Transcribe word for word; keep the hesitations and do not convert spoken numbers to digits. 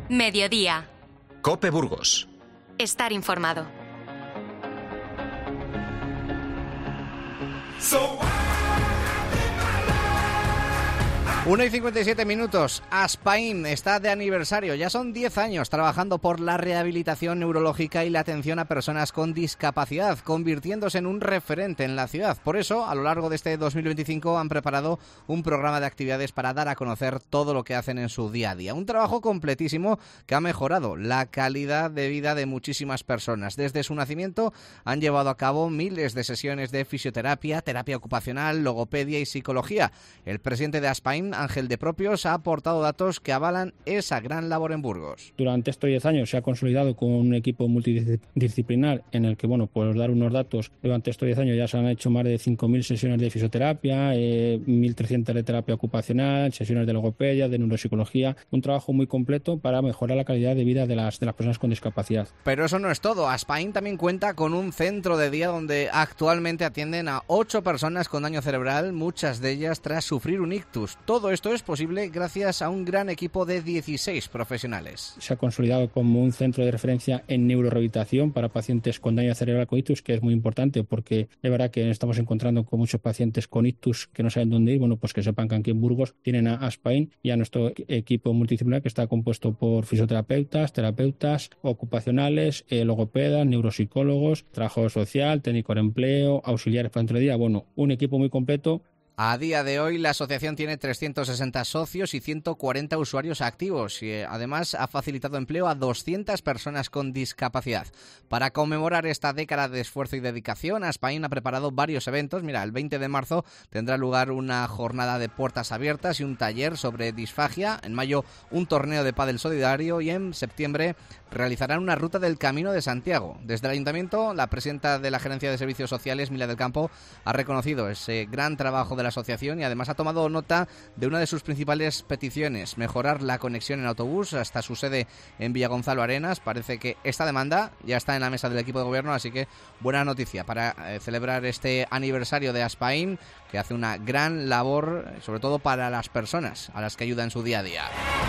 Mediodía. COPE Burgos. Estar informado. una y cincuenta y siete minutos. Aspain está de aniversario. Ya son diez años trabajando por la rehabilitación neurológica y la atención a personas con discapacidad, convirtiéndose en un referente en la ciudad. Por eso, a lo largo de este dos mil veinticinco han preparado un programa de actividades para dar a conocer todo lo que hacen en su día a día. Un trabajo completísimo que ha mejorado la calidad de vida de muchísimas personas. Desde su nacimiento han llevado a cabo miles de sesiones de fisioterapia, terapia ocupacional, logopedia y psicología. El presidente de Aspain, Ángel de Propios, ha aportado datos que avalan esa gran labor en Burgos. Durante estos diez años se ha consolidado con un equipo multidisciplinar en el que, bueno, pues dar unos datos, durante estos diez años ya se han hecho más de cinco mil sesiones de fisioterapia, eh, mil trescientas de terapia ocupacional, sesiones de logopedia, de neuropsicología, un trabajo muy completo para mejorar la calidad de vida de las, de las personas con discapacidad. Pero eso no es todo. Aspain también cuenta con un centro de día donde actualmente atienden a ocho personas con daño cerebral, muchas de ellas tras sufrir un ictus. Todo Todo esto es posible gracias a un gran equipo de dieciséis profesionales. Se ha consolidado como un centro de referencia en neurorehabilitación para pacientes con daño cerebral con ictus, que es muy importante porque es verdad que estamos encontrando con muchos pacientes con ictus que no saben dónde ir. Bueno, pues que sepan que aquí en Burgos tienen a Aspain y a nuestro equipo multidisciplinar que está compuesto por fisioterapeutas, terapeutas ocupacionales, eh, logopedas, neuropsicólogos, trabajo social, técnico de empleo, auxiliares para el centro de día. Bueno, un equipo muy completo. A día de hoy la asociación tiene trescientos sesenta socios y ciento cuarenta usuarios activos y además ha facilitado empleo a doscientas personas con discapacidad. Para conmemorar esta década de esfuerzo y dedicación, Aspain ha preparado varios eventos. Mira, el veinte de marzo tendrá lugar una jornada de puertas abiertas y un taller sobre disfagia. En mayo, un torneo de pádel solidario y en septiembre realizarán una ruta del Camino de Santiago. Desde el Ayuntamiento, la presidenta de la Gerencia de Servicios Sociales, Mila del Campo, ha reconocido ese gran trabajo de la asociación y además ha tomado nota de una de sus principales peticiones: mejorar la conexión en autobús hasta su sede en Villagonzalo Arenas. Parece que esta demanda ya está en la mesa del equipo de gobierno, así que buena noticia para eh, celebrar este aniversario de Aspain, que hace una gran labor, sobre todo para las personas a las que ayuda en su día a día.